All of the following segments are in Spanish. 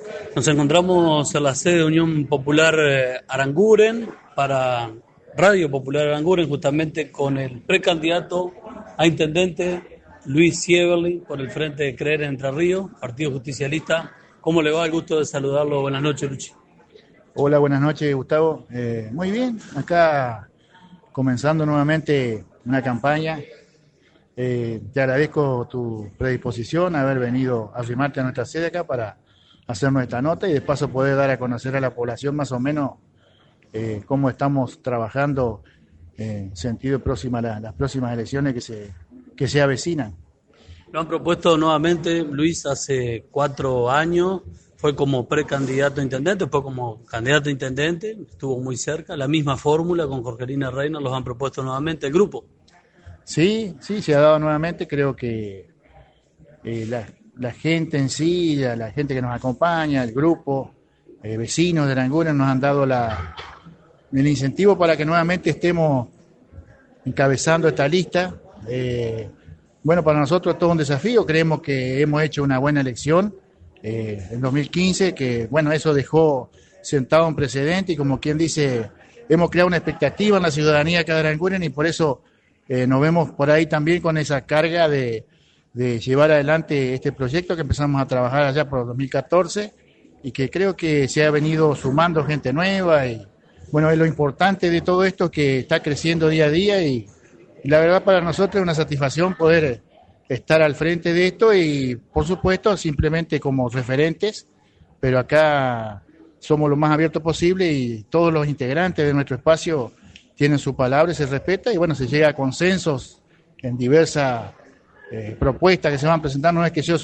Nos encontramos en la sede de Unión Popular Aranguren para Radio Popular Aranguren, justamente con el precandidato a intendente Luis Sieverli por el Frente de Creer en Entre Ríos, Partido Justicialista. ¿Cómo le va? El gusto de saludarlo. Buenas noches, Luchi. Hola, buenas noches, Gustavo. Muy bien, acá comenzando nuevamente una campaña. Te agradezco tu predisposición, haber venido a arrimarte a nuestra sede acá para hacernos esta nota y de paso poder dar a conocer a la población más o menos cómo estamos trabajando en sentido próximo a las próximas elecciones que se avecinan. Lo han propuesto nuevamente, Luis, hace 4 años. Fue como precandidato a intendente, fue como candidato a intendente, estuvo muy cerca. La misma fórmula con Jorgelina Reina, los han propuesto nuevamente el grupo. Sí, se ha dado nuevamente. Creo que la gente en sí, la gente que nos acompaña, el grupo, vecinos de Aranguren nos han dado el incentivo para que nuevamente estemos encabezando esta lista. Bueno, para nosotros es todo un desafío. Creemos que hemos hecho una buena elección en 2015, que bueno, eso dejó sentado un precedente y como quien dice, hemos creado una expectativa en la ciudadanía acá de Aranguren y por eso nos vemos por ahí también con esa carga de llevar adelante este proyecto que empezamos a trabajar allá por 2014 y que creo que se ha venido sumando gente nueva y bueno, es lo importante de todo esto que está creciendo día a día y la verdad para nosotros es una satisfacción poder estar al frente de esto y por supuesto simplemente como referentes, pero acá somos lo más abiertos posible y todos los integrantes de nuestro espacio tienen su palabra y se respeta y bueno, se llega a consensos en diversas propuestas que se van presentando. No es que yo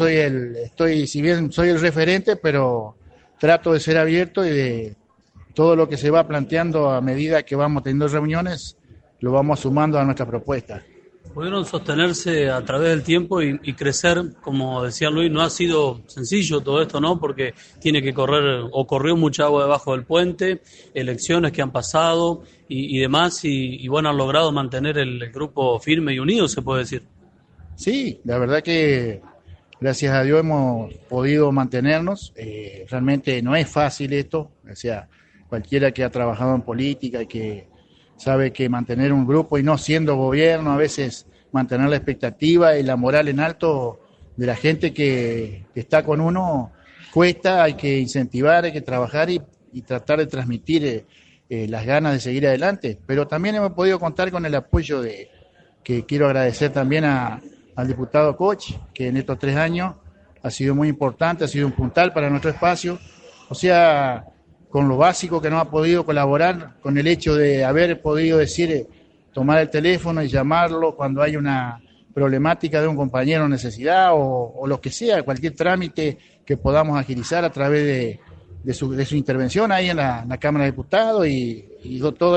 si bien soy el referente, pero trato de ser abierto y de todo lo que se va planteando a medida que vamos teniendo reuniones, lo vamos sumando a nuestra propuesta. Pudieron sostenerse a través del tiempo y crecer, como decía Luis, no ha sido sencillo todo esto, ¿no? Porque tiene que correr, o corrió mucha agua debajo del puente, elecciones que han pasado y demás, y bueno, han logrado mantener el grupo firme y unido, se puede decir. Sí, la verdad que gracias a Dios hemos podido mantenernos. Realmente no es fácil esto, o sea, cualquiera que ha trabajado en política y que sabe que mantener un grupo y no siendo gobierno, a veces mantener la expectativa y la moral en alto de la gente que está con uno cuesta, hay que incentivar, hay que trabajar y tratar de transmitir las ganas de seguir adelante. Pero también hemos podido contar con el apoyo que quiero agradecer también al diputado Koch, que en estos 3 años ha sido muy importante, ha sido un puntal para nuestro espacio. O sea, con lo básico que nos ha podido colaborar, con el hecho de haber podido tomar el teléfono y llamarlo cuando hay una problemática de un compañero en necesidad o lo que sea, cualquier trámite que podamos agilizar a través de su intervención ahí en la Cámara de Diputados y todos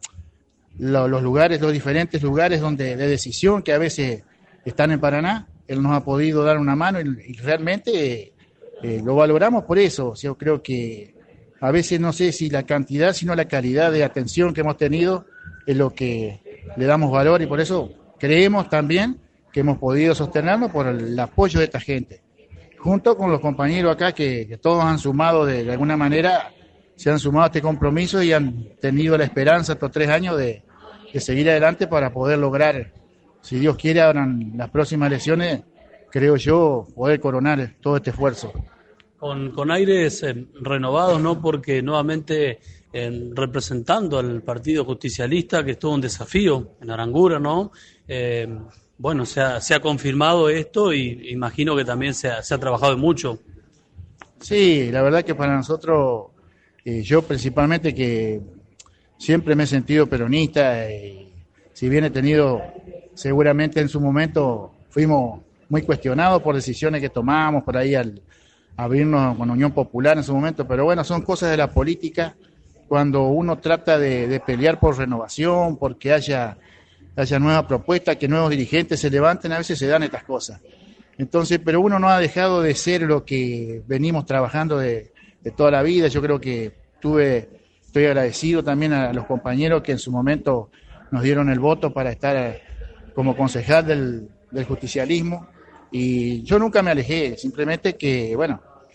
los lugares, los diferentes lugares de decisión que a veces están en Paraná. Él nos ha podido dar una mano y realmente lo valoramos por eso. Yo creo que a veces no sé si la cantidad, sino la calidad de atención que hemos tenido es lo que le damos valor y por eso creemos también que hemos podido sostenernos por el apoyo de esta gente. Junto con los compañeros acá que todos han sumado de alguna manera, se han sumado a este compromiso y han tenido la esperanza estos 3 años de seguir adelante para poder lograr, si Dios quiere, ahora en las próximas elecciones, creo yo, poder coronar todo este esfuerzo. Con aires renovados, ¿no? Porque nuevamente representando al Partido Justicialista, que es todo un desafío en Aranguren, ¿no? Bueno, se ha confirmado esto y imagino que también se ha trabajado mucho. Sí, la verdad que para nosotros, yo principalmente que siempre me he sentido peronista, si bien he tenido, seguramente en su momento fuimos muy cuestionados por decisiones que tomamos por ahí al abrirnos con Unión Popular en su momento, pero bueno, son cosas de la política, cuando uno trata de pelear por renovación, porque haya nuevas propuestas, que nuevos dirigentes se levanten, a veces se dan estas cosas. Entonces, pero uno no ha dejado de ser lo que venimos trabajando de toda la vida. Yo creo que estoy agradecido también a los compañeros que en su momento nos dieron el voto para estar como concejal del justicialismo, y yo nunca me alejé, simplemente que, bueno,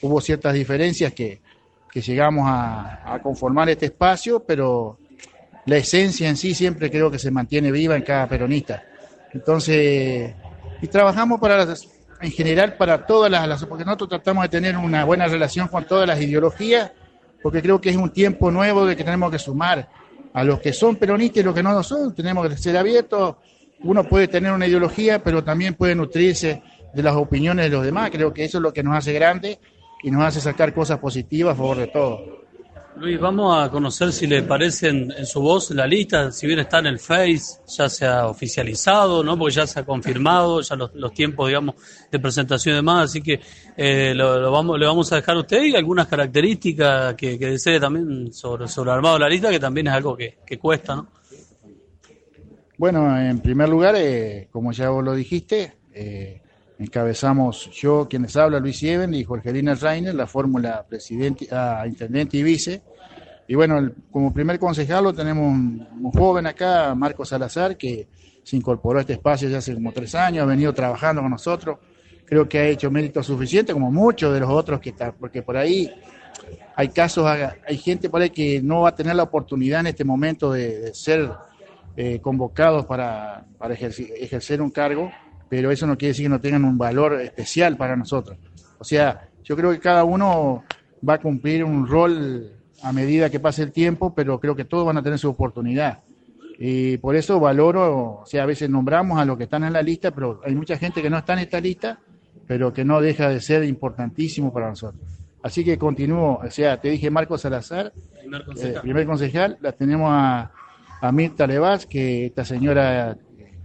hubo ciertas diferencias que llegamos a conformar este espacio, pero la esencia en sí siempre creo que se mantiene viva en cada peronista. Entonces, y trabajamos en general para todas porque nosotros tratamos de tener una buena relación con todas las ideologías, porque creo que es un tiempo nuevo de que tenemos que sumar a los que son peronistas y los que no lo son. Tenemos que ser abiertos. Uno puede tener una ideología, pero también puede nutrirse de las opiniones de los demás. Creo que eso es lo que nos hace grandes y nos hace sacar cosas positivas a favor de todos. Luis, vamos a conocer si le parece en su voz la lista, si bien está en el Face, ya se ha oficializado, ¿no? Porque ya se ha confirmado, ya los tiempos, digamos, de presentación y demás, así que le vamos a dejar a usted y algunas características que desee también sobre armado la lista, que también es algo que cuesta, ¿no? Bueno, en primer lugar, como ya vos lo dijiste, encabezamos yo, quienes habla, Luis Sieven y Jorgelina Reiner, la fórmula presidente, intendente y vice. Y bueno, como primer concejal lo tenemos un joven acá, Marco Salazar, que se incorporó a este espacio ya hace como 3 años, ha venido trabajando con nosotros. Creo que ha hecho mérito suficiente, como muchos de los otros que están, porque por ahí hay casos, hay gente por ahí que no va a tener la oportunidad en este momento de ser convocados para ejercer un cargo, pero eso no quiere decir que no tengan un valor especial para nosotros. O sea, yo creo que cada uno va a cumplir un rol a medida que pase el tiempo, pero creo que todos van a tener su oportunidad. Y por eso valoro, o sea, a veces nombramos a los que están en la lista, pero hay mucha gente que no está en esta lista, pero que no deja de ser importantísimo para nosotros. Así que continúo, o sea, te dije Marco Salazar, primer concejal, la tenemos a Mirta Levas, que esta señora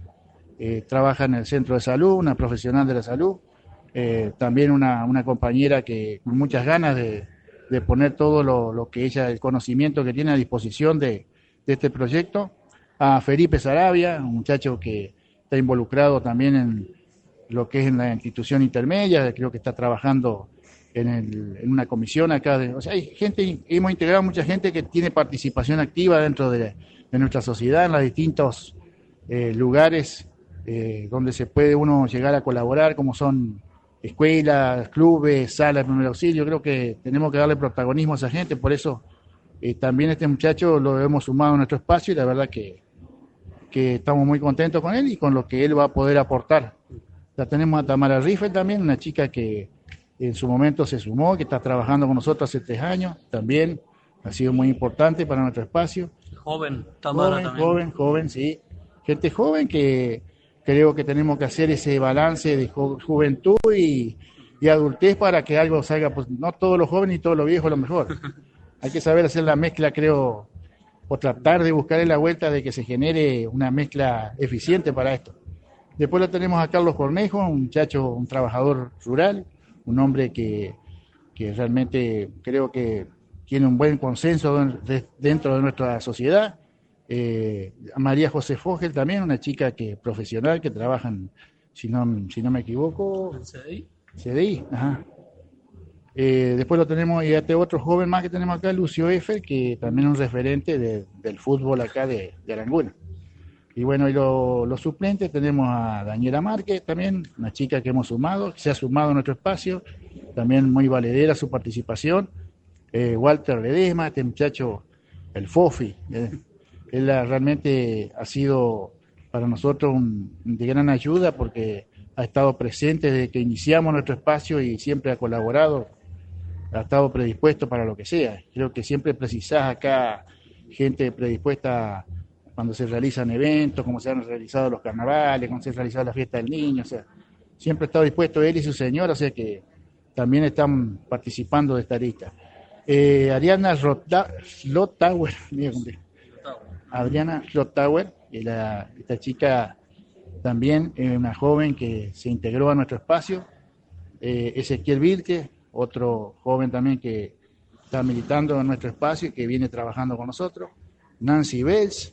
trabaja en el centro de salud, una profesional de la salud, también una compañera que con muchas ganas de poner todo lo que ella, el conocimiento que tiene a disposición de este proyecto, a Felipe Sarabia, un muchacho que está involucrado también en lo que es en la institución intermedia, creo que está trabajando en una comisión acá, o sea, hay gente, hemos integrado mucha gente que tiene participación activa dentro de nuestra sociedad en los distintos lugares donde se puede uno llegar a colaborar, como son escuelas, clubes, salas de primer auxilio. Creo que tenemos que darle protagonismo a esa gente, por eso también este muchacho lo hemos sumado a nuestro espacio y la verdad que estamos muy contentos con él y con lo que él va a poder aportar. La tenemos a Tamara Riffel también, una chica que en su momento se sumó, que está trabajando con nosotros hace 3 años, también ha sido muy importante para nuestro espacio. Joven, Tamara también. Joven, sí. Gente joven que creo que tenemos que hacer ese balance de juventud y adultez para que algo salga, pues no todos los jóvenes y todos los viejos lo mejor. Hay que saber hacer la mezcla, creo, o tratar de buscar la vuelta de que se genere una mezcla eficiente para esto. Después lo tenemos a Carlos Cornejo, un muchacho, un trabajador rural, un hombre que realmente creo que tiene un buen consenso dentro de nuestra sociedad. A María José Fogel también, una chica profesional que trabaja si no me equivoco, ¿En CDI? CDI, ajá. Después lo tenemos, y este otro joven más que tenemos acá, Lucio Eiffel, que también es un referente del fútbol acá de Aranguren. Y bueno, y los suplentes tenemos a Daniela Márquez también, una chica que hemos sumado, que se ha sumado a nuestro espacio, también muy valedera su participación. Walter Ledesma, este muchacho, el Fofi, él realmente ha sido para nosotros de gran ayuda porque ha estado presente desde que iniciamos nuestro espacio y siempre ha colaborado, ha estado predispuesto para lo que sea. Creo que siempre precisás acá gente predispuesta cuando se realizan eventos, como se han realizado los carnavales, cuando se ha realizado la fiesta del niño, o sea, siempre ha estado dispuesto él y su señora, o sea que también están participando de esta lista. Adriana Schlottauer, Adriana Schlottauer, esta chica también es una joven que se integró a nuestro espacio. Ezequiel Vilque, otro joven también que está militando en nuestro espacio y que viene trabajando con nosotros. Nancy Bells,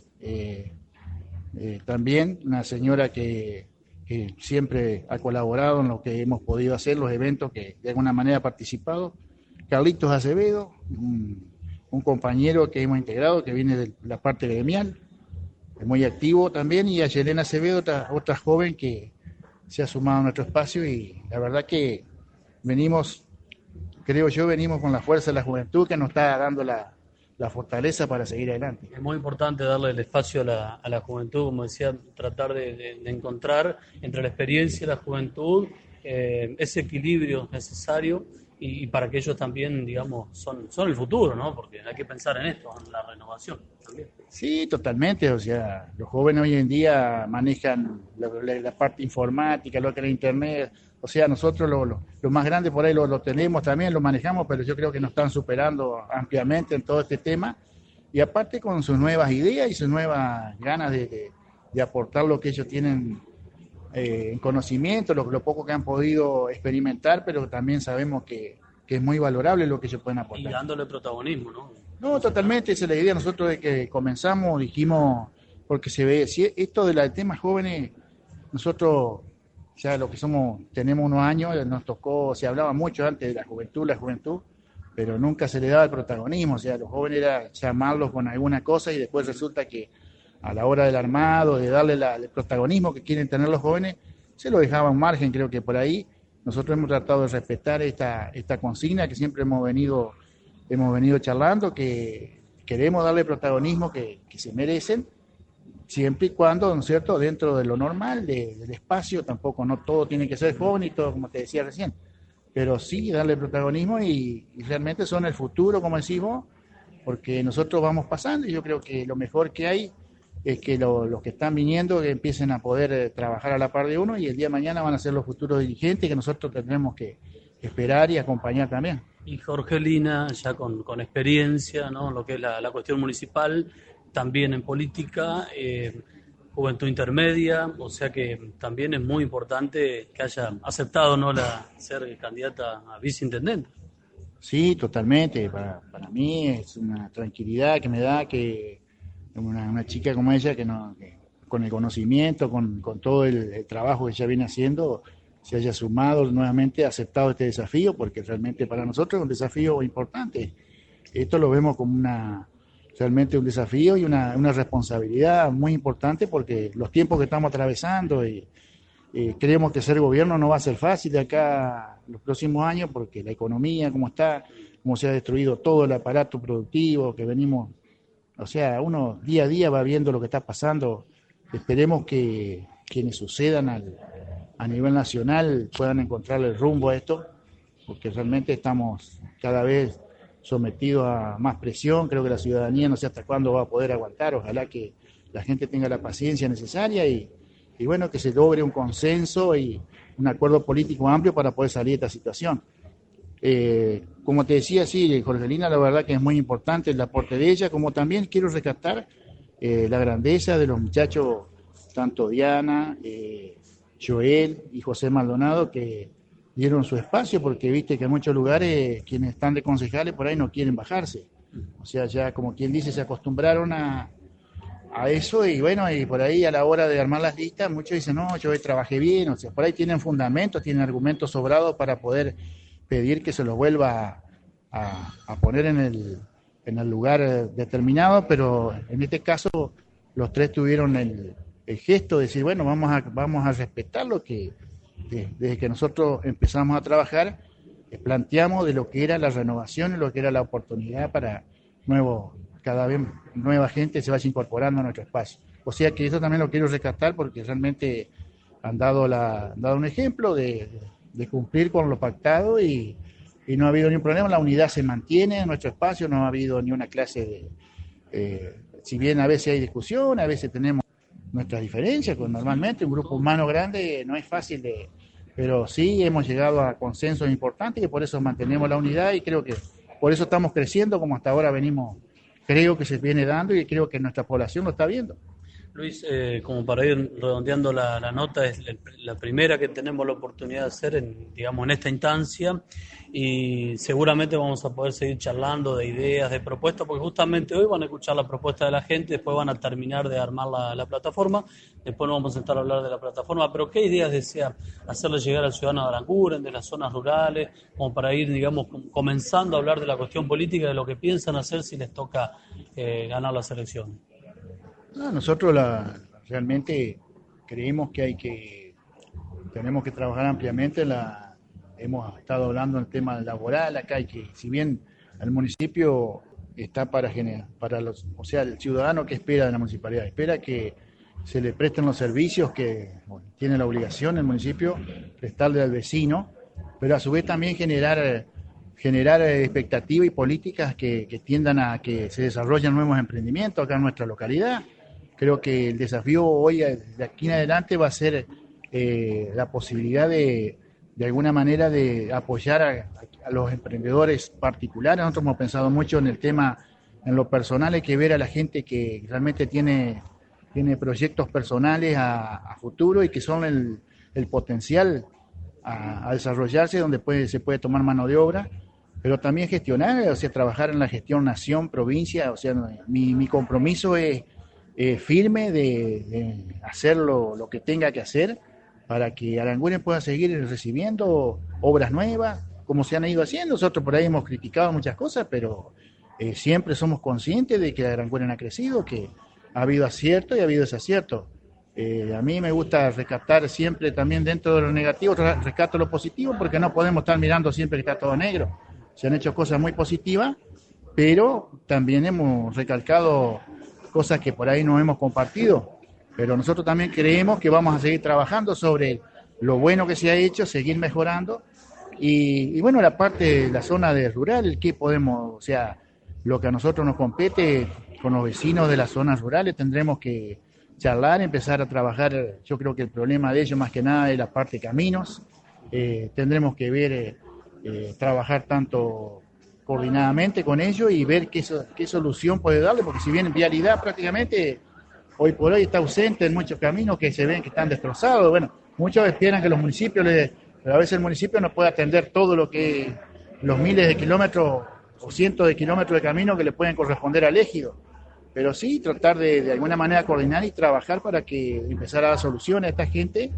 también una señora que siempre ha colaborado en lo que hemos podido hacer, los eventos que de alguna manera ha participado. Carlitos Acevedo, un compañero que hemos integrado, que viene de la parte gremial, muy activo también, y a Yelena Acevedo, otra joven que se ha sumado a nuestro espacio, y la verdad que venimos creo yo, venimos con la fuerza de la juventud que nos está dando la fortaleza para seguir adelante. Es muy importante darle el espacio a la juventud, como decía, tratar de encontrar entre la experiencia y la juventud ese equilibrio necesario y para que ellos también, digamos, son el futuro, ¿no? Porque hay que pensar en esto, en la renovación también. Sí, totalmente. O sea, los jóvenes hoy en día manejan la parte informática, lo que es la internet. O sea, nosotros lo más grande por ahí lo tenemos también, lo manejamos, pero yo creo que nos están superando ampliamente en todo este tema. Y aparte con sus nuevas ideas y sus nuevas ganas de aportar lo que ellos tienen en conocimiento, lo poco que han podido experimentar, pero también sabemos que es muy valorable lo que ellos pueden Y aportar. dándole protagonismo, ¿no? No, totalmente, esa es la idea. Nosotros de que comenzamos dijimos, porque se ve, si esto del tema jóvenes, nosotros ya lo que somos, tenemos unos años, nos tocó, se hablaba mucho antes de la juventud, pero nunca se le daba el protagonismo. O sea, los jóvenes era llamarlos con alguna cosa y después resulta que a la hora del armado, de darle el protagonismo que quieren tener los jóvenes, se lo dejaba un margen. Creo que por ahí nosotros hemos tratado de respetar esta consigna que siempre hemos venido charlando, que queremos darle protagonismo que se merecen, siempre y cuando, ¿no es cierto?, dentro de lo normal, del espacio. Tampoco no todo tiene que ser joven y todo, como te decía recién, pero sí darle protagonismo y realmente son el futuro, como decimos, porque nosotros vamos pasando y yo creo que lo mejor que hay es que los que están viniendo que empiecen a poder trabajar a la par de uno y el día de mañana van a ser los futuros dirigentes que nosotros tendremos que esperar y acompañar también. Y Jorgelina, ya con experiencia, ¿no? En lo que es la cuestión municipal, también en política, juventud intermedia, o sea que también es muy importante que haya aceptado, ¿no?, ser candidata a viceintendente. Sí, totalmente. Para mí es una tranquilidad que me da que una chica como ella, que con el conocimiento, con todo el trabajo que ella viene haciendo, se haya sumado nuevamente, aceptado este desafío, porque realmente para nosotros es un desafío importante. Esto lo vemos como realmente un desafío y una responsabilidad muy importante, porque los tiempos que estamos atravesando y creemos que ser gobierno no va a ser fácil de acá a los próximos años, porque la economía, como está, como se ha destruido todo el aparato productivo que venimos, o sea, uno día a día va viendo lo que está pasando. Esperemos que quienes sucedan a nivel nacional puedan encontrar el rumbo a esto, porque realmente estamos cada vez sometidos a más presión. Creo que la ciudadanía no sé hasta cuándo va a poder aguantar. Ojalá que la gente tenga la paciencia necesaria y bueno, que se logre un consenso y un acuerdo político amplio para poder salir de esta situación. Como te decía, sí, Jorgelina, la verdad que es muy importante el aporte de ella, como también quiero rescatar la grandeza de los muchachos, tanto Diana, Joel y José Maldonado, que dieron su espacio, porque viste que en muchos lugares quienes están de concejales por ahí no quieren bajarse. O sea, ya como quien dice, se acostumbraron a eso y bueno, y por ahí a la hora de armar las listas, muchos dicen, no, yo hoy trabajé bien. O sea, por ahí tienen fundamentos, tienen argumentos sobrados para poder pedir que se los vuelva a poner en el lugar determinado, pero en este caso los tres tuvieron el gesto de decir, bueno, vamos a respetar lo que desde que nosotros empezamos a trabajar, planteamos de lo que era la renovación y lo que era la oportunidad para cada vez nueva gente se vaya incorporando a nuestro espacio. O sea que eso también lo quiero rescatar, porque realmente han dado un ejemplo de cumplir con lo pactado y no ha habido ningún problema. La unidad se mantiene en nuestro espacio, no ha habido ni una clase si bien a veces hay discusión, a veces tenemos nuestras diferencias, pues normalmente un grupo humano grande no es fácil pero sí hemos llegado a consensos importantes y por eso mantenemos la unidad y creo que por eso estamos creciendo como hasta ahora venimos, creo que se viene dando y creo que nuestra población lo está viendo. Luis, como para ir redondeando la nota, es la primera que tenemos la oportunidad de hacer digamos, en esta instancia y seguramente vamos a poder seguir charlando de ideas, de propuestas, porque justamente hoy van a escuchar la propuesta de la gente, después van a terminar de armar la plataforma, después nos vamos a sentar a hablar de la plataforma, pero ¿qué ideas desea hacerle llegar al ciudadano de Aranguren, de las zonas rurales, como para ir, digamos, comenzando a hablar de la cuestión política, de lo que piensan hacer si les toca ganar las elecciones? No, nosotros realmente creemos que tenemos que trabajar ampliamente hemos estado hablando del tema laboral acá, y que si bien el municipio está para generar, o sea, el ciudadano que espera de la municipalidad, espera que se le presten los servicios que tiene la obligación el municipio prestarle al vecino, pero a su vez también generar expectativas y políticas que tiendan a que se desarrollen nuevos emprendimientos acá en nuestra localidad. Creo que el desafío hoy, de aquí en adelante, va a ser la posibilidad de alguna manera de apoyar a los emprendedores particulares. Nosotros hemos pensado mucho en el tema, en lo personal, hay que ver a la gente que realmente tiene proyectos personales a futuro y que son el potencial a desarrollarse, donde se puede tomar mano de obra, pero también gestionar, o sea, trabajar en la gestión nación, provincia. O sea, mi compromiso es firme de hacer lo que tenga que hacer para que Aranguren pueda seguir recibiendo obras nuevas, como se han ido haciendo. Nosotros por ahí hemos criticado muchas cosas, pero siempre somos conscientes de que Aranguren ha crecido, que ha habido acierto y ha habido desacierto. A mí me gusta rescatar siempre también dentro de lo negativo, rescato lo positivo, porque no podemos estar mirando siempre que está todo negro. Se han hecho cosas muy positivas, pero también hemos recalcado cosas que por ahí no hemos compartido. Pero nosotros también creemos que vamos a seguir trabajando sobre lo bueno que se ha hecho, seguir mejorando. Y bueno, la parte de la zona de rural, que podemos, o sea, lo que a nosotros nos compete con los vecinos de las zonas rurales, tendremos que charlar, empezar a trabajar. Yo creo que el problema de ellos más que nada es la parte de caminos. Tendremos que ver, trabajar tanto coordinadamente con ellos y ver qué solución puede darle, porque si bien vialidad prácticamente hoy por hoy está ausente en muchos caminos que se ven que están destrozados. Bueno, muchos esperan que los municipios, pero a veces el municipio no puede atender todo lo que los miles de kilómetros o cientos de kilómetros de camino que le pueden corresponder al ejido. Pero sí tratar de alguna manera coordinar y trabajar para que empezar a dar soluciones a esta gente.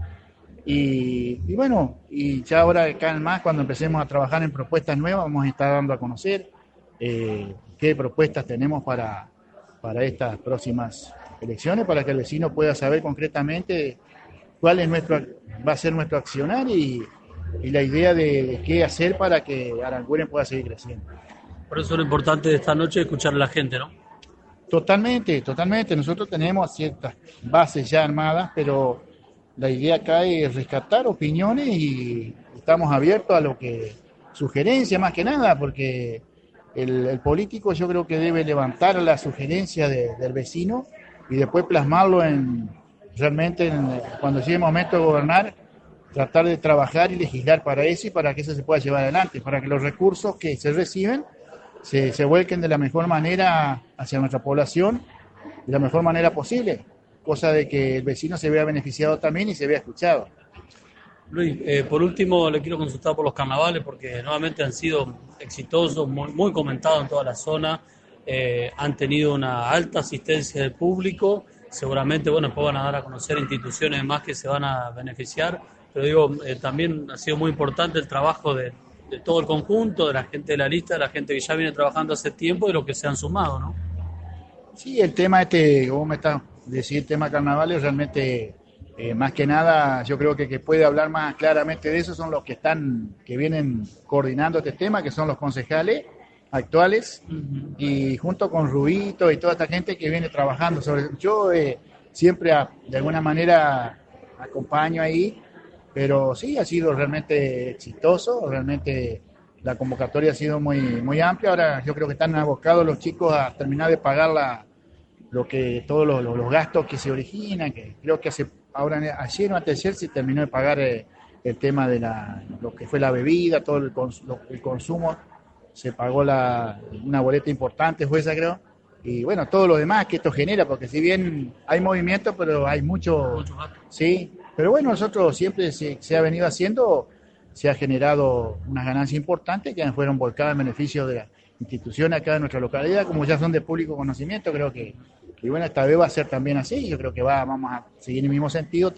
Y bueno, y ya ahora acá en más, cuando empecemos a trabajar en propuestas nuevas, vamos a estar dando a conocer qué propuestas tenemos para estas próximas elecciones, para que el vecino pueda saber concretamente cuál es va a ser nuestro accionar y la idea de qué hacer para que Aranguren pueda seguir creciendo. Por eso lo importante de esta noche es escuchar a la gente, ¿no? Totalmente. Nosotros tenemos ciertas bases ya armadas, pero la idea acá es rescatar opiniones y estamos abiertos a lo que sugerencia más que nada, porque el político yo creo que debe levantar la sugerencia del vecino y después plasmarlo realmente cuando llegue el momento de gobernar, tratar de trabajar y legislar para eso y para que eso se pueda llevar adelante, para que los recursos que se reciben se vuelquen de la mejor manera hacia nuestra población, de la mejor manera posible, cosa de que el vecino se vea beneficiado también y se vea escuchado. Luis, por último le quiero consultar por los carnavales, porque nuevamente han sido exitosos, muy comentados en toda la zona, han tenido una alta asistencia del público, seguramente después van a dar a conocer instituciones más que se van a beneficiar, pero digo, también ha sido muy importante el trabajo de todo el conjunto, de la gente de la lista, de la gente que ya viene trabajando hace tiempo y de los que se han sumado, ¿no? Sí, el tema como me estás diciendo, el tema carnavales, realmente más que nada yo creo que puede hablar más claramente de eso son los que vienen coordinando este tema, que son los concejales actuales, y junto con Rubito y toda esta gente que viene trabajando yo siempre de alguna manera acompaño ahí, pero sí ha sido realmente exitoso, realmente la convocatoria ha sido muy, muy amplia. Ahora yo creo que están abocados los chicos a terminar de pagar todos los gastos que se originan, que creo que ayer o anteayer se terminó de pagar el tema de lo que fue la bebida, todo el consumo, se pagó una boleta importante, fue esa creo, y bueno, todo lo demás que esto genera, porque si bien hay movimiento, pero hay mucho sí, pero bueno, nosotros siempre se ha venido haciendo, se ha generado unas ganancias importantes que fueron volcadas en beneficio de las instituciones acá de nuestra localidad, como ya son de público conocimiento. Creo que bueno, esta vez va a ser también así. Yo creo que vamos a seguir en el mismo sentido,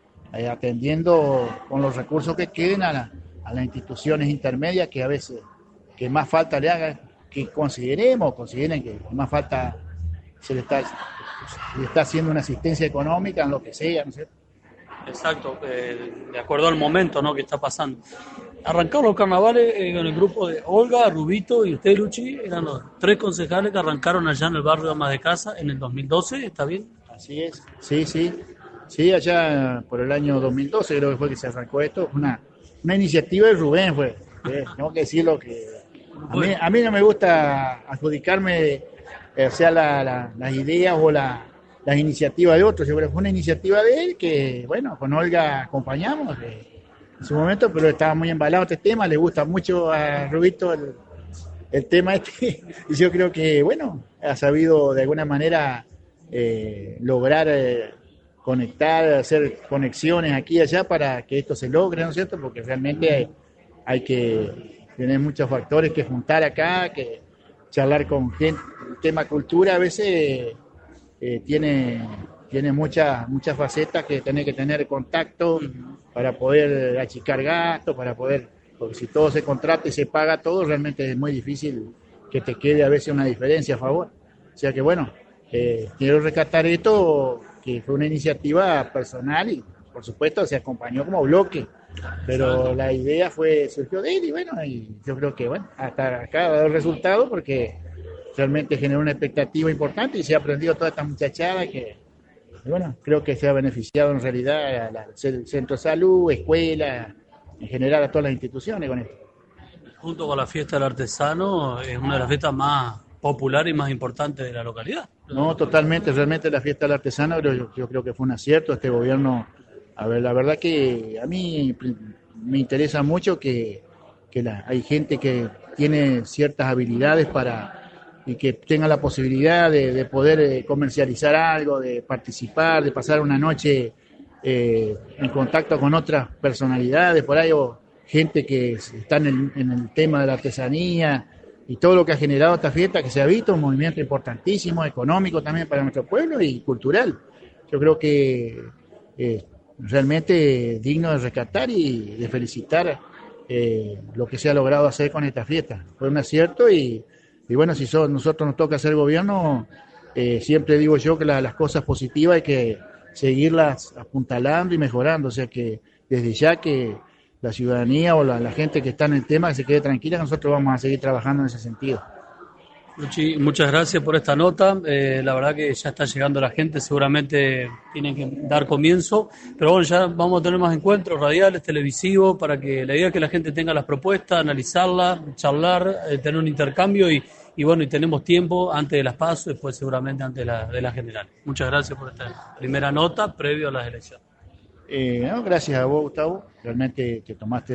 atendiendo con los recursos que queden a las instituciones intermedias que a veces que más falta le hagan, que consideren que más falta se le está haciendo una asistencia económica en lo que sea, ¿no es cierto? Exacto, de acuerdo al momento, ¿no?, que está pasando. Arrancaron los carnavales con el grupo de Olga, Rubito y usted, Luchi, eran los 3 concejales que arrancaron allá en el barrio de Amas de Casa en el 2012, ¿está bien? Así es, sí, allá por el año 2012 creo que fue que se arrancó esto, una iniciativa de Rubén fue, tengo que decirlo que a mí no me gusta adjudicarme las ideas o las iniciativas de otros, yo creo que fue una iniciativa de él que, bueno, con Olga acompañamos en su momento, pero estaba muy embalado este tema, le gusta mucho a Rubito el tema este, y yo creo que, bueno, ha sabido de alguna manera lograr conectar, hacer conexiones aquí y allá para que esto se logre, ¿no es cierto? Porque realmente hay que tener muchos factores que juntar acá, que charlar con gente. El tema cultura a veces tiene muchas facetas que tiene que tener contacto para poder achicar gastos, porque si todo se contrata y se paga todo, realmente es muy difícil que te quede a veces una diferencia a favor. O sea que bueno, quiero rescatar esto, que fue una iniciativa personal y por supuesto se acompañó como bloque, pero la idea surgió de él y bueno, y yo creo que bueno, hasta acá ha dado resultado porque realmente generó una expectativa importante y se ha aprendido toda esta muchachada que, bueno, creo que se ha beneficiado en realidad al centro de salud, escuela, en general a todas las instituciones con esto. Junto con la fiesta del artesano, es una de las fiestas más populares y más importantes de la localidad. No, totalmente, realmente la fiesta del artesano yo creo que fue un acierto este gobierno. A ver, la verdad que a mí me interesa mucho que hay gente que tiene ciertas habilidades y que tenga la posibilidad de poder comercializar algo, de participar, de pasar una noche en contacto con otras personalidades, por ahí, o gente que está en el tema de la artesanía y todo lo que ha generado esta fiesta, que se ha visto un movimiento importantísimo, económico también para nuestro pueblo y cultural. Yo creo que realmente digno de rescatar y de felicitar lo que se ha logrado hacer con esta fiesta. Fue un acierto y bueno, si nosotros nos toca hacer gobierno, siempre digo yo que las cosas positivas hay que seguirlas apuntalando y mejorando, o sea que desde ya que la ciudadanía o la gente que está en el tema que se quede tranquila, nosotros vamos a seguir trabajando en ese sentido. Luchi, muchas gracias por esta nota. La verdad que ya está llegando la gente, seguramente tienen que dar comienzo, pero bueno, ya vamos a tener más encuentros radiales, televisivos, para que la idea es que la gente tenga las propuestas, analizarlas, charlar, tener un intercambio y bueno, y tenemos tiempo antes de las PASO, después seguramente antes de la general. Muchas gracias por esta primera nota previo a las elecciones. No, gracias a vos, Gustavo, realmente que tomaste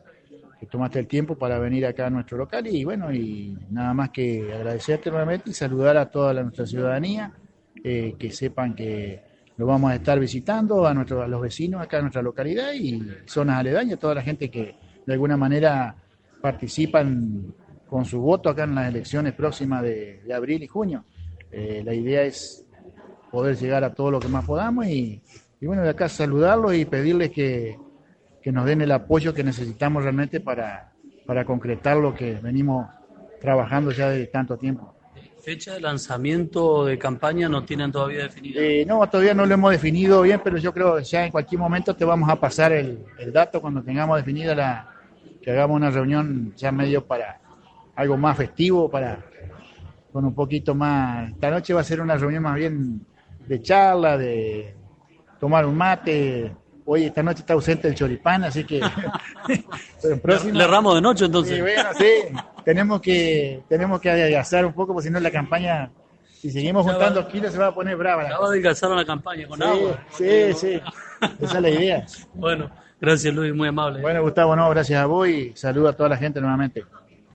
el tiempo para venir acá a nuestro local y bueno, y nada más que agradecerte nuevamente y saludar a toda nuestra ciudadanía, que sepan que lo vamos a estar visitando a los vecinos acá en nuestra localidad y zonas aledañas, toda la gente que de alguna manera participan con su voto acá en las elecciones próximas de abril y junio. La idea es poder llegar a todo lo que más podamos y bueno, de acá saludarlos y pedirles que nos den el apoyo que necesitamos realmente para concretar lo que venimos trabajando ya de tanto tiempo. ¿Fecha de lanzamiento de campaña no tienen todavía definida? No, todavía no lo hemos definido bien, pero yo creo que ya en cualquier momento te vamos a pasar el dato cuando tengamos definida que hagamos una reunión ya medio para algo más festivo, con un poquito más. Esta noche va a ser una reunión más bien de charla, de tomar un mate. Hoy esta noche está ausente el choripán, así que pero próximo, ¿Le erramos de noche entonces? Sí, bueno, sí, tenemos que adelgazar un poco, porque si no la campaña, si seguimos juntando kilos se va a poner brava. Ya va a adelgazar la campaña con agua. Sí, esa es la idea. Bueno, gracias Luis, muy amable. Bueno, Gustavo, no, gracias a vos y saludo a toda la gente nuevamente.